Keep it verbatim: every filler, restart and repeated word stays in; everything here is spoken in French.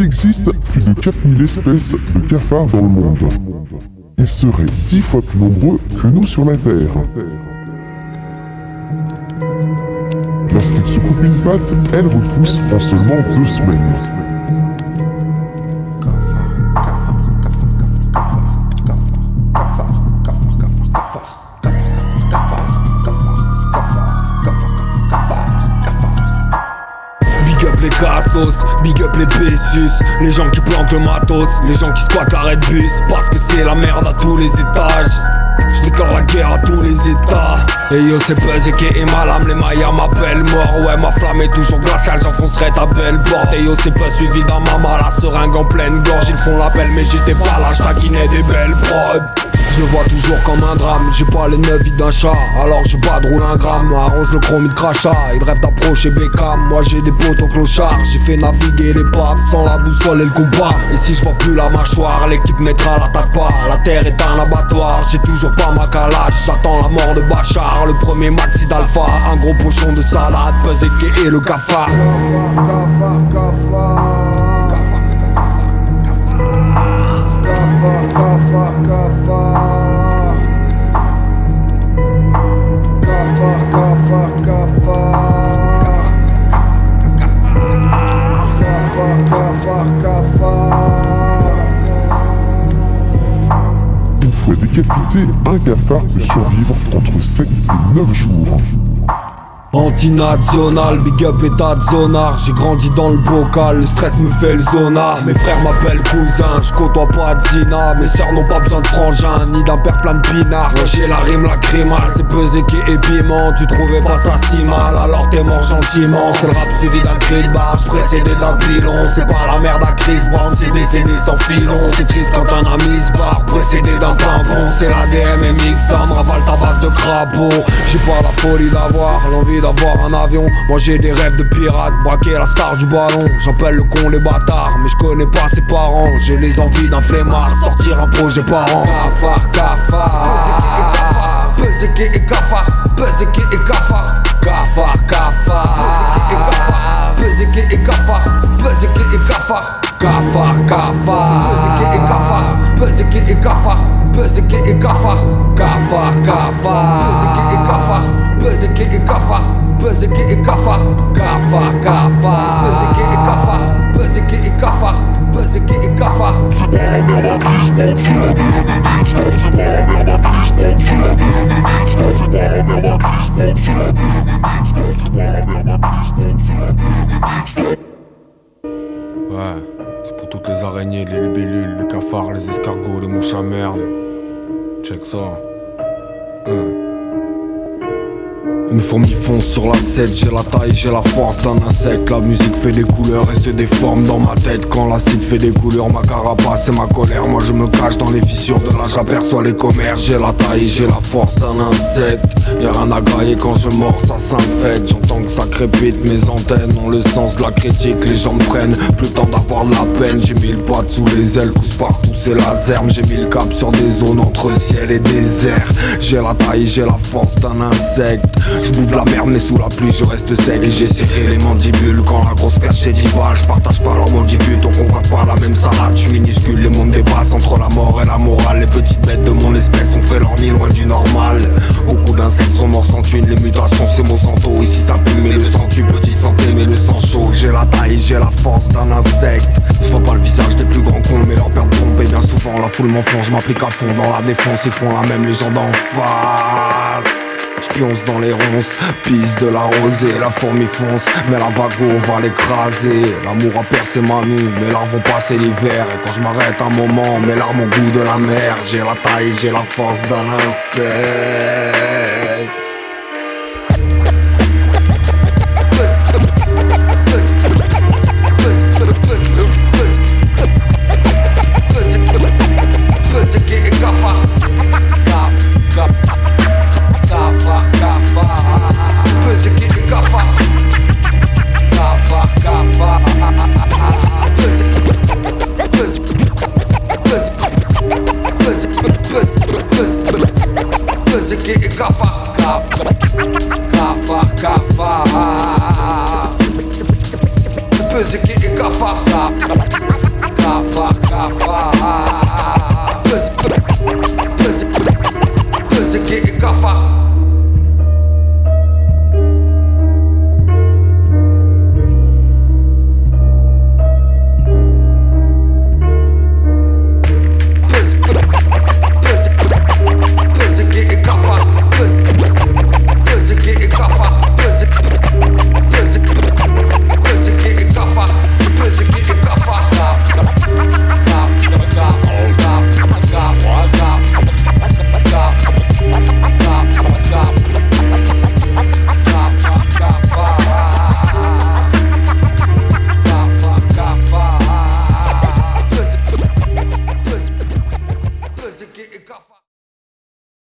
existe plus de quatre mille espèces de cafards dans le monde. Ils seraient dix fois plus nombreux que nous sur la Terre. Lorsqu'ils se coupent une patte, elle repousse en seulement deux semaines. Les cassos, big up les Bessus, les gens qui planquent le matos, les gens qui squattent l'arrêt de bus, parce que c'est la merde à tous les étages. Je déclare la guerre à tous les états. Et yo c'est Buzz et qui est malade, les Mayas m'appellent mort. Ouais ma flamme est toujours glaciale, j'enfoncerai ta belle porte. Et yo c'est pas suivi d'un maman, la seringue en pleine gorge. Ils font l'appel mais j'étais pas là, j'taquinais des belles prods. Je le vois toujours comme un drame, j'ai pas les neuf vides d'un chat. Alors je badroule un gramme, arrose le chrome de crachat. Il rêve d'approcher Beckham, moi j'ai des potes au clochard. J'ai fait naviguer l'épave sans la boussole et le compas. Et si je vois plus la mâchoire, l'équipe mettra l'attaque pas. La terre est un abattoir, j'ai toujours pas ma calage. J'attends la mort de Bachar, le premier maxi d'alpha. Un gros pochon de salade, Buzz et le cafard. Cafard, cafard, cafard, cafard, cafard. Cafard, cafard, cafard. Cafard, cafard, cafard. Une fois décapité, un cafard peut survivre entre sept et neuf jours. Anti-national, big up état de zonard. J'ai grandi dans le bocal, le stress me fait le zona. Mes frères m'appellent cousin, je côtoie pas de zina. Mes sœurs n'ont pas besoin de frangin, ni d'un père plein de pinards. Moi j'ai la rime lacrymale, c'est pesé qui est piment. Tu trouvais pas ça si mal, alors t'es mort gentiment. C'est le rap suivi d'un cri de barge, précédé d'un pilon. C'est pas la merde à Chris Brown, c'est décédé sans filon. C'est triste quand un ami se barre, précédé d'un pimpon. C'est la D M M X, d'âme, ravale ta baffe de crapaud. J'ai pas la folie d'avoir l'envie d'avoir un avion. Moi j'ai des rêves de pirate, braquer la star du ballon. J'appelle le con les bâtards, mais je connais pas ses parents. J'ai les envies d'un flemmard, sortir un projet par an. Cafard, cafard, Buzz et cafard, Buzz et cafard. Cafard, cafard, Buzz et cafard, Buzz et cafard. Cafard, cafard, Buzz et cafard, Buzz et cafard. Cafard, cafard, Buzz et cafard, Buzz et cafard. Cafard, cafard, Buzz et cafard, Buzz et cafard. C'est pas la merde à Chris Brown, c'est la D M M X. C'est pas la merde à Chris Brown, c'est la D M M X. C'est pas la merde à Chris Brown, c'est la D M M X. C'est pas la merde à Chris Brown, c'est la D M M X. Ouais, c'est pour toutes les araignées, les libellules, les cafards, les escargots, les mouches à merde. Check ça. Hein. Une fourmi fonce sur la scène, j'ai la taille, j'ai la force d'un insecte. La musique fait des couleurs et se déforme dans ma tête. Quand l'acide fait des couleurs, ma carapace et ma colère. Moi je me cache dans les fissures de là, j'aperçois les commerces. J'ai la taille, j'ai la force d'un insecte. Y'a rien à grailler quand je mords, ça s'infecte. J'entends que ça crépite, mes antennes ont le sens de la critique. Les gens me prennent, plus le temps d'avoir de la peine. J'ai mis le pattes sous les ailes, cousse partout c'est laser. J'ai mis le cap sur des zones entre ciel et désert. J'ai la taille, j'ai la force d'un insecte. Je bouffe la merde mais sous la pluie je reste sec. Et j'ai serré les mandibules quand la grosse perche est dix balles. Je partage pas leur mandibule, on convoite pas la même salade. Je suis minuscule, les mondes dépassent entre la mort et la morale. Les petites bêtes de mon espèce ont fait leur nid loin du normal. Beaucoup d'insectes sont morts sans thune, les mutations c'est Monsanto. Ici ça pue mais le sang tue, petite santé mais le sang chaud. J'ai la taille, j'ai la force d'un insecte. Je vois pas le visage des plus grands cons mais leur père de trompe. Et bien souvent la foule m'enfonce, je m'applique à fond dans la défense. Ils font la même, les gens d'en face. J'pionce dans les ronces, pisse de la rosée. La fourmi fonce, mais la vago va l'écraser. L'amour a percé ma nuit, mes larmes vont passer l'hiver. Et quand je m'arrête un moment, mes larmes au goût de la mer. J'ai la taille, j'ai la force d'un insecte.